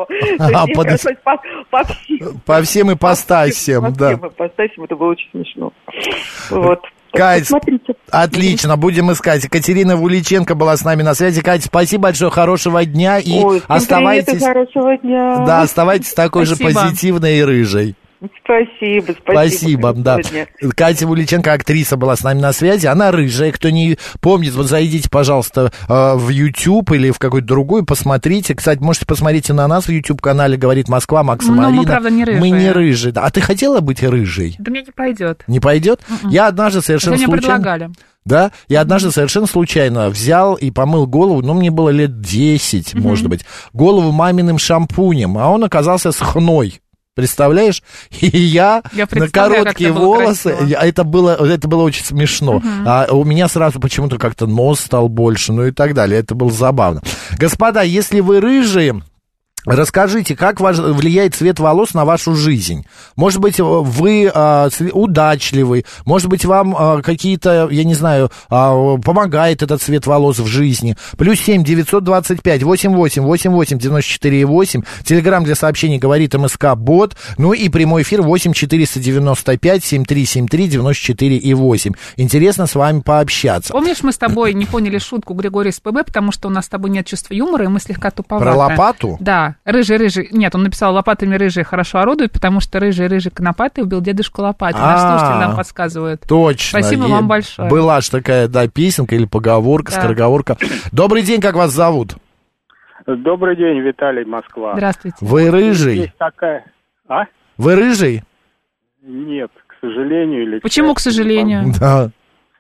По всем ипостасям, да. По всем ипостасям, это было очень смешно. Вот. Кать, посмотрите. Отлично, будем искать. Екатерина Вуличенко была с нами на связи. Катя, спасибо большое, хорошего дня. И Ой, оставайтесь... Привет, хорошего дня. Да, оставайтесь такой спасибо. же позитивной и рыжей. Спасибо, спасибо. Спасибо, да. Катя Вуличенко, актриса, была с нами на связи. Она рыжая. Кто не помнит, вот зайдите, пожалуйста, в YouTube или в какой-то другой, посмотрите. Кстати, можете посмотреть и на нас в YouTube-канале «Говорит Москва», Макса Но Марина. мы, правда, не рыжие. Мы не рыжие. А ты хотела быть рыжей? Да мне не пойдет. Не пойдет? Mm-mm. Я однажды совершенно Это случайно... мне предлагали. Да, я однажды mm-hmm. совершенно случайно взял и помыл голову, ну, мне было лет десять, mm-hmm. может быть, голову маминым шампунем, а он оказался с хной. Представляешь? И я, я на короткие волосы, я, это, было, это было очень смешно. Uh-huh. А у меня сразу почему-то как-то нос стал больше, ну и так далее. Это было забавно. Господа, если вы рыжие... Расскажите, как ваш, влияет цвет волос на вашу жизнь? Может быть, вы а, удачливы, может быть, вам а, какие-то, я не знаю, а, помогает этот цвет волос в жизни. Плюс семь девятьсот двадцать пять восемьдесят восемь восемьдесят восемь девяносто четыре восемь. Телеграм для сообщений говорит МСК Бот. Ну и прямой эфир восемь четыреста девяносто пять семьдесят три семьдесят три девяносто четыре восемь. Интересно с вами пообщаться. Помнишь, мы с тобой не поняли шутку Григория СПБ, потому что у нас с тобой нет чувства юмора, и мы слегка туповаты. Про лопату? Да. Рыжий-рыжий. Нет, он написал, лопатами рыжие хорошо орудуют, потому что рыжий-рыжий конопатый убил дедушку Лопатина. Наш слушатель нам подсказывает. Точно. Спасибо вам большое. Была же такая, да, песенка или поговорка, да. скороговорка. Добрый день, как вас зовут? Добрый день, Виталий, Москва. Здравствуйте. Вы рыжий? Есть такая... А? Вы рыжий? Нет, к сожалению. Или Почему, к сожалению? Да.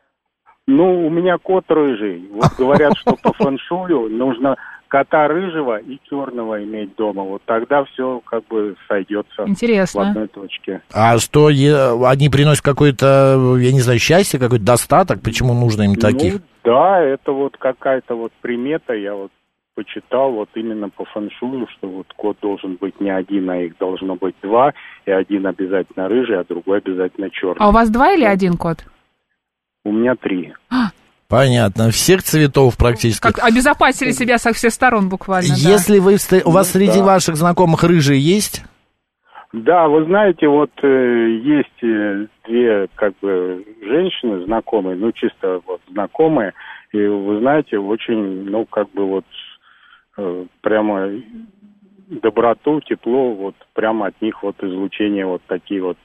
Ну, у меня кот рыжий. Вот говорят, что по фэншую нужно кота рыжего и черного иметь дома. Вот тогда все как бы сойдется. Интересно. В одной точке. А что, они приносят какое-то, я не знаю, счастье, какой-то достаток? Почему нужно им таких? Ну, да, это вот какая-то вот примета. Я вот почитал вот именно по фэншую, что вот кот должен быть не один, а их должно быть два. И один обязательно рыжий, а другой обязательно черный. А у вас два или один кот? У меня три. Понятно, всех цветов практически. Как обезопасили себя со всех сторон буквально. Если да. вы, у вас ну, среди да. ваших знакомых рыжие есть? Да, вы знаете, вот э, есть э, две как бы женщины знакомые, ну чисто вот знакомые, и вы знаете, очень, ну как бы вот э, прямо доброту, тепло, вот прямо от них вот излучение вот такие вот.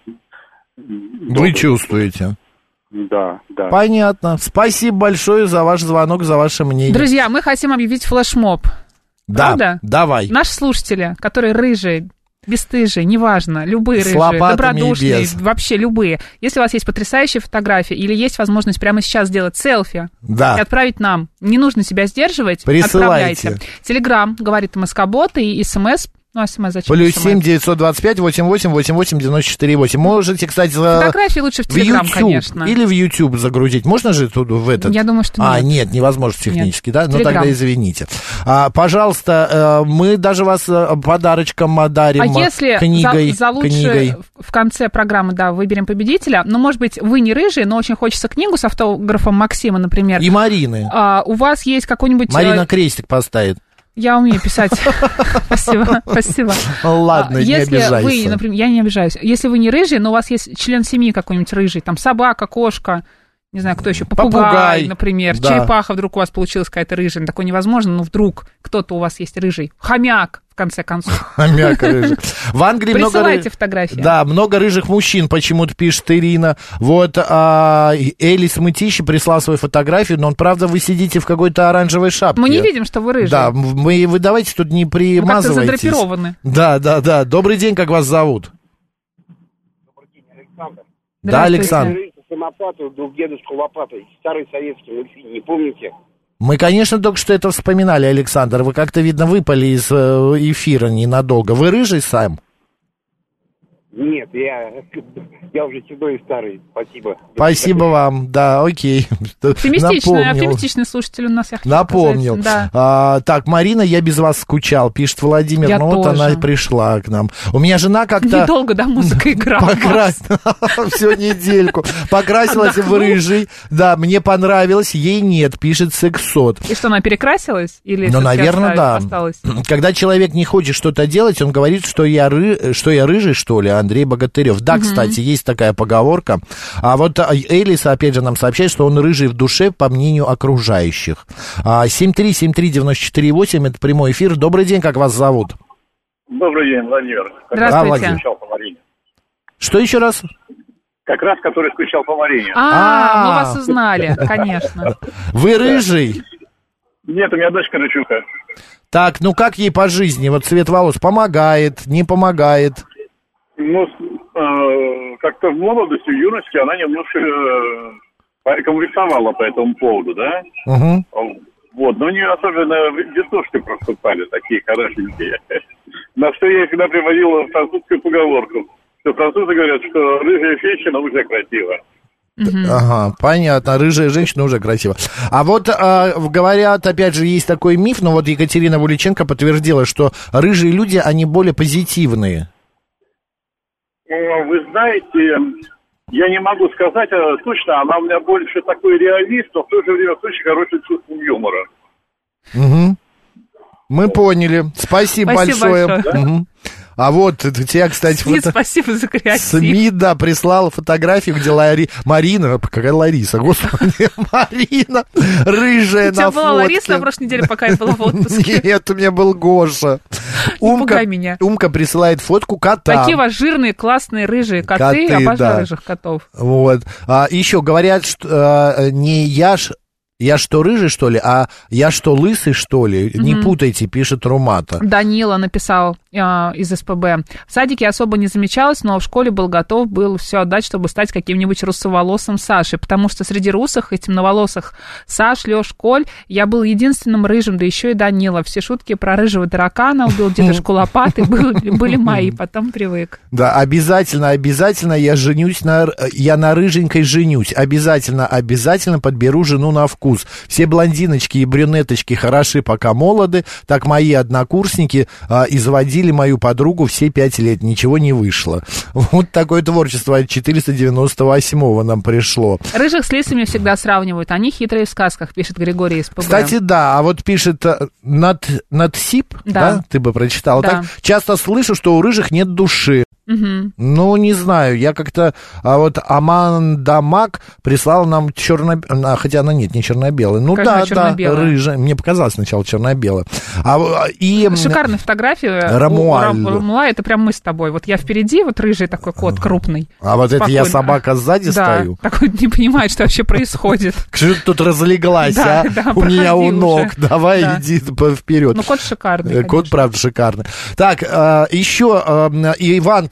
Вы чувствуете? Да, да. Понятно. Спасибо большое за ваш звонок, за ваше мнение. Друзья, мы хотим объявить флешмоб. Да, правда? Давай. Наши слушатели, которые рыжие, бесстыжие, неважно, любые с рыжие, добродушные, без. вообще любые. Если у вас есть потрясающие фотографии или есть возможность прямо сейчас сделать селфи да. и отправить нам, не нужно себя сдерживать, присылайте. Отправляйте. Телеграм, говорит МСК-бот, и СМС Ну, а смс зачем? Плюс семь девятьсот двадцать пять восемьдесят восемь восемьдесят восемь девяносто четыре восемь. Можете, кстати, фотографии лучше в Телеграм, конечно. Или в YouTube загрузить. Можно же тут в этот? Я думаю, что нет. А, нет, невозможно технически, нет. Да? Ну, Telegram. тогда извините. А, пожалуйста, мы даже вас подарочком дарим. А если книгой, за, за лучше книгой. В конце программы, да, выберем победителя, но, может быть, вы не рыжие, но очень хочется книгу с автографом Максима, например. И Марины. А, у вас есть какой-нибудь... Марина крестик поставит. Я умею писать. Спасибо, спасибо. Ладно, не обижайся. Вы, например, я не обижаюсь. Если вы не рыжий, но у вас есть член семьи какой-нибудь рыжий, там собака, кошка, не знаю, кто еще, попугай, попугай например, да. Черепаха, вдруг у вас получилась какая-то рыжая, такое невозможно, но вдруг кто-то у вас есть рыжий. Хомяк, в конце концов. Хомяк рыжий. В Англии много... Присылайте фотографии. Да, много рыжих мужчин, почему-то пишет Ирина. Вот а, Элис Мытищи прислал свою фотографию, но он, правда, вы сидите в какой-то оранжевой шапке. Мы не видим, что вы рыжий. Да, мы, вы давайте тут не примазывайтесь. Вы как-то задрапированы. Да, да, да. Добрый день, как вас зовут? Добрый день, Александр. Да, Александр. Самопату, друг дедушку лопатой, старый советский мультфильм, не помните? Мы, конечно, только что это вспоминали, Александр. Вы как-то, видно, выпали из эфира ненадолго. Вы рыжий сам? Нет, я, я уже седой и старый. Спасибо. Спасибо вам, да, окей. Оптимистичный, оптимистичный слушатель у нас, я хочу Напомнил. Да. А, так, Марина, я без вас скучал, пишет Владимир. Я ну тоже. Вот она пришла к нам. У меня жена как-то... Недолго, да, музыка играла. Всю недельку. Покрасилась в рыжий. Да, мне понравилось, ей нет, пишет Сексот. И что, она перекрасилась? Или ну, наверное, да. Осталось? Когда человек не хочет что-то делать, он говорит, что я, ры... что я рыжий, что ли, Андрей Богатырев. Да, угу. Кстати, есть такая поговорка. А вот Элис, опять же, нам сообщает, что он рыжий в душе, по мнению окружающих. семь три семь три девять четыре восемь, это прямой эфир. Добрый день, как вас зовут? Добрый день, Владимир. Здравствуйте. Скучал по Марине. Что еще раз? Как раз, который скучал по Марине. А, мы вас узнали, конечно. Вы рыжий? Нет, у меня дочка рыжуха. Так, ну как ей по жизни? Вот цвет волос помогает, не помогает? Ну, э, как-то в молодости, в юности она немножко э, комплексовала по этому поводу, да? Угу. Вот, но у нее особенно веснушки проступали, такие хорошенькие. На что я всегда приводила французскую поговорку, что французы говорят, что рыжая женщина уже красива. Uh-huh. Ага, понятно, рыжая женщина уже красива. А вот а, говорят, опять же, есть такой миф, но вот Екатерина Вуличенко подтвердила, что рыжие люди, они более позитивные. Вы знаете, я не могу сказать точно, она у меня больше такой реалист, но в то же время с очень хорошим чувством юмора. Угу. Мы поняли. Спасибо, Спасибо большое. большое. Угу. А вот у тебя, кстати, Смит, фото... спасибо за креатив. Смит, да, прислала фотографию, где Лари... Марина, какая Лариса, господи, Марина, рыжая на фотке. У тебя была Лариса на прошлой неделе, пока я была в отпуске? Нет, у меня был Гоша. Не пугай меня. Умка присылает фотку кота. Такие у вас жирные, классные, рыжие коты, коты обожаю да. рыжих котов. Вот. А, еще говорят, что а, не я ж... Я что, рыжий, что ли? А я что, лысый, что ли? Mm-hmm. Не путайте, пишет Румата. Данила написал э, из СПБ. В садике особо не замечалось, но в школе был готов, был все отдать, чтобы стать каким-нибудь русоволосым Сашей, потому что среди русых и темноволосых Саш, Лёш, Коль, я был единственным рыжим, да еще и Данила. Все шутки про рыжего таракана, убил дедушку лопаты, были мои, потом привык. Да, обязательно, обязательно я женюсь на... Я на рыженькой женюсь. Обязательно, обязательно подберу жену на вкус. Все блондиночки и брюнеточки хороши, пока молоды, так мои однокурсники а, изводили мою подругу все пять лет, ничего не вышло. Вот такое творчество от четыреста девяносто восьмого нам пришло. Рыжих с лисами всегда сравнивают, они хитрые в сказках, пишет Григорий из ПБ. Кстати, да, а вот пишет Над, Надсип, да. да, ты бы прочитала, да. так? Часто слышу, что у рыжих нет души. Угу. Ну, не знаю, я как-то... А вот Аманда Мак прислала нам черно... А, хотя она нет, не черно-белая. Ну да, да, рыжая. Мне показалось сначала черно-белая. А, и... Шикарная фотография. Рамуаль. Рамуаль, это прям мы с тобой. Вот я впереди, вот рыжий такой кот, крупный. А вот спокойно. Это я собака сзади да, стою? Такой не понимает, что вообще происходит. Что ты тут разлеглась, а? У меня у ног. Давай иди вперед. Ну, кот шикарный, Кот, правда, шикарный. Так, еще Иван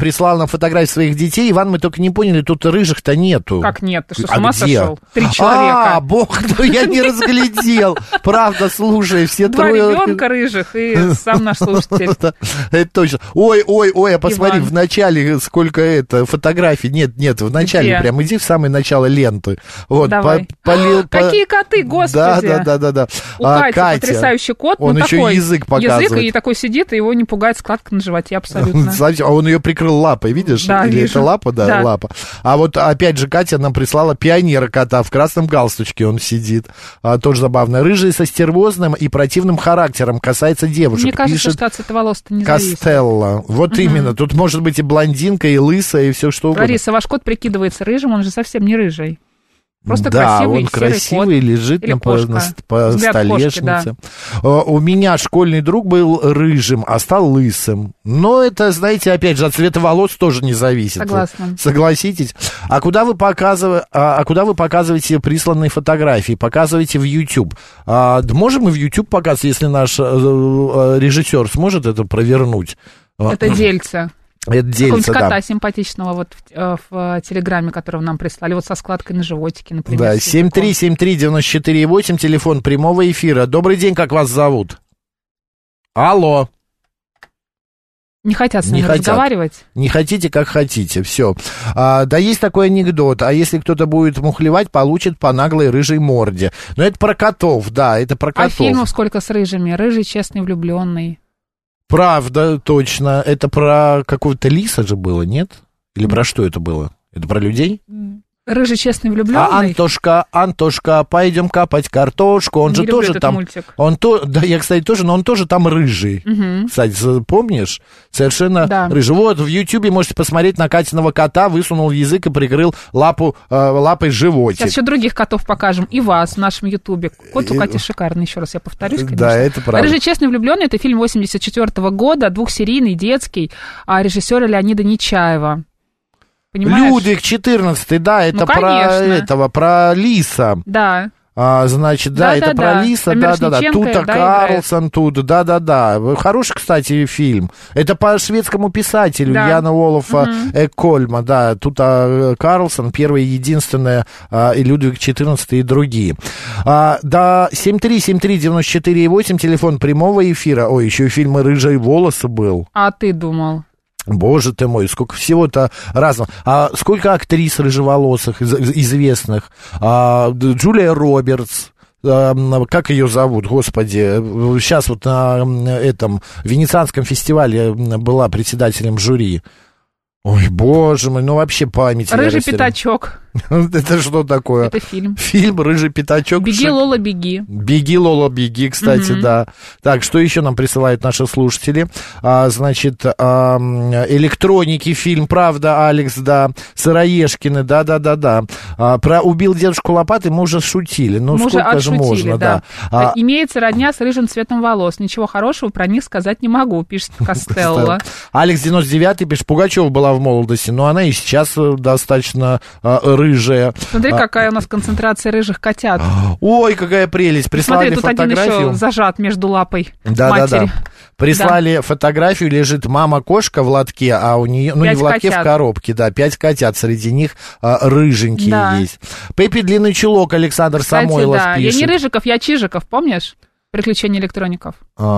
прислал нам фотографии своих детей. Иван, мы только не поняли, тут рыжих-то нету. Как нет? Ты что, с А ума где? сошел? Три человека. А, бог, ну я не разглядел. Правда, слушай, все Два трое... ребенка рыжих и сам наш слушатель. Это точно. Ой, ой, ой, а посмотри, Иван. в начале сколько это, фотографий. Нет, нет, в начале Где? прям иди в самое начало ленты. Вот, Давай. по- полил- по- Какие коты, господи. Да, да, да, да, да. У А, Кати Катя, потрясающий кот. он ну, еще такой, язык показывает. Язык, и такой сидит, и его не пугает складка на животе абсолютно. Знаете, а он ее прикрыл лапой, видишь? Да, Или вижу. это лапа? Да, Да. лапа. А вот опять же Катя нам прислала пионера кота в красном галстучке, он сидит. А, тоже забавно. Рыжий со стервозным и противным характером, касается девушек. Мне кажется, Пишет что от цвета волос-то не зависит. Костелло. Вот Мгм. именно. Тут может быть и блондинка, и лысая, и все что угодно. Лариса, ваш кот прикидывается рыжим, он же совсем не рыжий. Просто да, красивый он серый красивый, кот. лежит Или на, по, кошка. на, по Взгляд кошки, столешнице. А, У меня школьный друг был рыжим, а стал лысым. Но это, знаете, опять же, от цвета волос тоже не зависит. Согласна. Согласитесь? А куда вы, показыв... а, а куда вы показываете присланные фотографии? Показываете в YouTube. А, да можем мы в YouTube показывать, если наш э, э, режиссер сможет это провернуть? Это дельце. Это дельце, Какого-нибудь кота да. симпатичного симпатичного вот в, э, в Телеграме, которого нам прислали, вот со складкой на животике, например. Да, с семь три семь три девять четыре восемь, телефон прямого эфира. Добрый день, как вас зовут? Алло. Не хотят с Не нами хотят. разговаривать. Не хотите, как хотите, все. А, да есть такой анекдот, а если кто-то будет мухлевать, получит по наглой рыжей морде. Но это про котов, да, это про А котов. фильмов сколько с рыжими? Рыжий, честный, влюбленный. Правда, точно. Это про какого-то лиса же было, нет? Или про что это было? Это про людей? Рыжий, честный, А влюбленный. Антошка, Антошка, пойдем копать картошку. Он Не же люблю тоже этот там. мультик. Он то, да, я, кстати, тоже, но он тоже там рыжий. Мгм. Кстати, за- помнишь? Совершенно Да. рыжий. Вот в Ютьюбе можете посмотреть на Катиного кота, высунул язык и прикрыл лапу, э, лапой животик. Сейчас еще других котов покажем. И вас в нашем Ютубе. Кот у Кати шикарный, еще раз я повторюсь, конечно. Да, это правда. «Рыжий, честный, влюбленный» — это фильм восемьдесят четвёртого года, двухсерийный, детский, а режиссера Леонида Нечаева. Понимаешь? Людвиг четырнадцатый, да, это Ну, про конечно. этого, про лиса. Да. А, значит, да, это Да-да-да. про лиса, Дамир да-да-да. Шевченко, Тута да, Карлсон тут, да-да-да. Хороший, кстати, фильм. Это по шведскому писателю Да. Яна Волофа Мгм. Эккольма, да. Тута Карлсон, первая и единственная, а, и Людвиг четырнадцатый, и другие. А, да, семь три семь три девять четыре восемь, телефон прямого эфира. Ой, еще и фильм «Рыжие волосы» был. А ты думал? Боже ты мой, сколько всего-то разного. А сколько актрис рыжеволосых, из- известных. А, Джулия Робертс. а, Как ее зовут, господи. Сейчас вот на этом Венецианском фестивале была председателем жюри. Ой, боже мой, ну вообще память. я «Рыжий растерял. пятачок». Это что такое? Это фильм. Фильм «Рыжий пятачок». «Беги, Шик- Лола, беги». Беги, Лола, беги, кстати, Мгм. да. Так, что еще нам присылают наши слушатели? А, значит, а, электроники фильм, правда, Алекс, да. Сыроежкины, да-да-да-да. А, про «Убил дедушку лопатой» мы уже шутили. Ну, Мы уже сколько же отшутили, можно, да. да. А, Имеется родня с рыжим цветом волос. Ничего хорошего про них сказать не могу, пишет Костелло. Алекс девяносто девятый пишет, Пугачева была в молодости, но она и сейчас э, достаточно а, рыжая. Смотри, А, какая у нас концентрация рыжих котят. Ой, какая прелесть. Прислали Смотри, тут один фотографию. еще зажат между лапой Да, матери. да, да. Прислали фотографию, лежит мама-кошка в лотке, а у нее, ну Пять не в лотке, котят. в коробке, да, пять котят, среди них а, рыженькие Да. есть. Пеппи длинный чулок, Александр Кстати, Самойлов да. пишет. Я не Рыжиков, я Чижиков, помнишь? «Приключения электроников».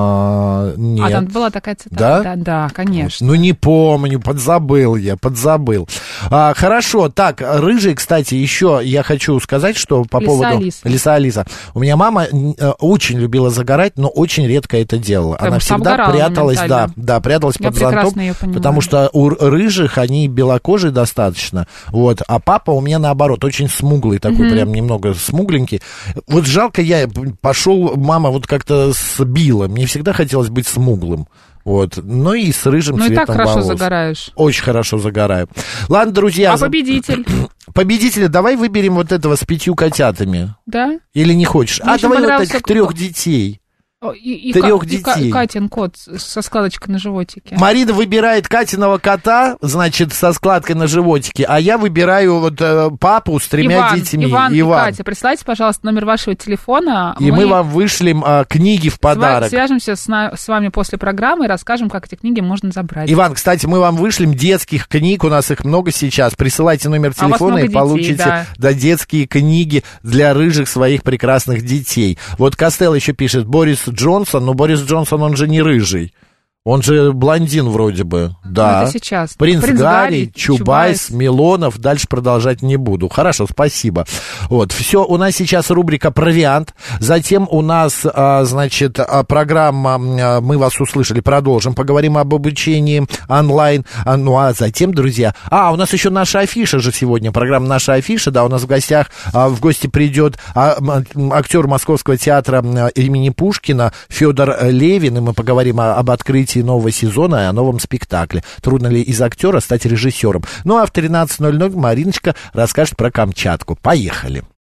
А, нет. А там была такая цитата. Да? Да, да, конечно. Ну, не помню, подзабыл я, подзабыл. А, хорошо, так, рыжий, кстати, еще я хочу сказать, что по Лиса поводу... Алиса. Лиса Алиса. У меня мама э, очень любила загорать, но очень редко это делала. Потому Она что всегда обгорала пряталась, да, моментально. да, пряталась Я под зонтом, прекрасно её понимаю. потому что у рыжих они белокожие достаточно, вот, а папа у меня наоборот, очень смуглый такой, Мгм. прям немного смугленький. Вот жалко, я пошел, мама вот как-то сбила, мне всегда хотелось быть смуглым. Вот. Ну и с рыжим Ну и цветом так хорошо волос. загораешь. Очень хорошо загораю. Ладно, друзья. А за- победитель? Победителя, давай выберем вот этого с пятью котятами. Да? Или не хочешь? Мне а, очень давай вот понравился этих трех ко- детей. И, и, трех и, детей. И Катин кот со складочкой на животике. Марина выбирает Катиного кота, значит, со складкой на животике, а я выбираю вот э, папу с тремя Иван, детьми. Иван, Иван. и Катя, присылайте, пожалуйста, номер вашего телефона. И мы, мы вам вышлем э, книги в подарок. Свяжемся с, на, с вами после программы и расскажем, как эти книги можно забрать. Иван, кстати, мы вам вышлем детских книг, у нас их много сейчас. Присылайте номер телефона а и детей, получите да. Да, детские книги для рыжих своих прекрасных детей. Вот Костелло еще пишет, Борис Джонсон, но Борис Джонсон, он же не рыжий. Он же блондин вроде бы, да. Ну, это сейчас. Принц, Принц Гарри, Гарри, Чубайс, Чубайс, Милонов. Дальше продолжать не буду. Хорошо, спасибо. Вот, все, у нас сейчас рубрика «Провиант». Затем у нас, а, значит, программа «Мы вас услышали», продолжим. Поговорим об обучении онлайн. А, ну, а затем, друзья... А, у нас еще наша афиша же сегодня. Программа «Наша афиша», да, у нас в гостях, а, в гости придет а, актер Московского театра имени Пушкина Федор Левин, и мы поговорим о, об открытии нового сезона и о новом спектакле. Трудно ли из актера стать режиссером? Ну а в тринадцать ноль ноль Мариночка расскажет про Камчатку. Поехали.